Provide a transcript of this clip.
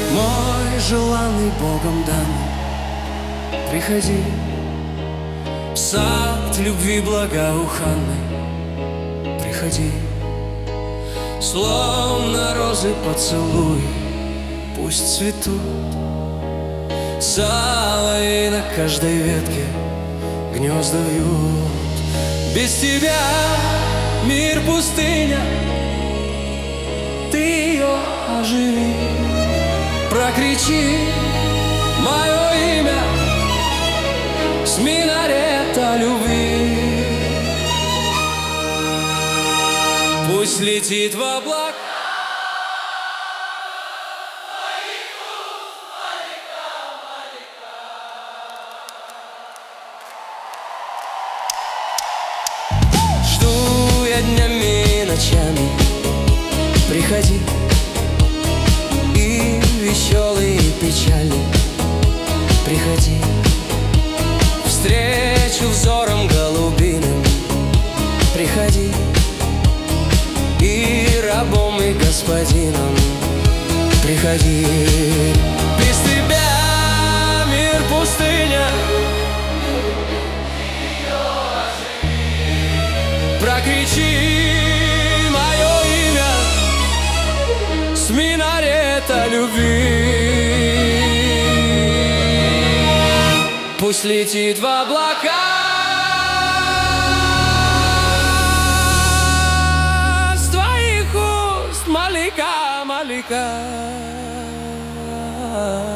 Мой желанный Богом данный, приходи в сад любви благоуханной, приходи. Словно розы поцелуй, пусть цветут салой на каждой ветке гнезда вьют. Без тебя мир пустыня, ты ее оживи, прокричи мое имя с минарета любви. Пусть летит в облака днями и ночами, приходи. И веселый, и печальный, приходи. Встречу взором голубиным, приходи. И рабом, и господином, приходи. Без тебя мир пустыня, прокричи мое имя с минарета любви. Пусть летит в облака с твоих уст, Малика, Малика.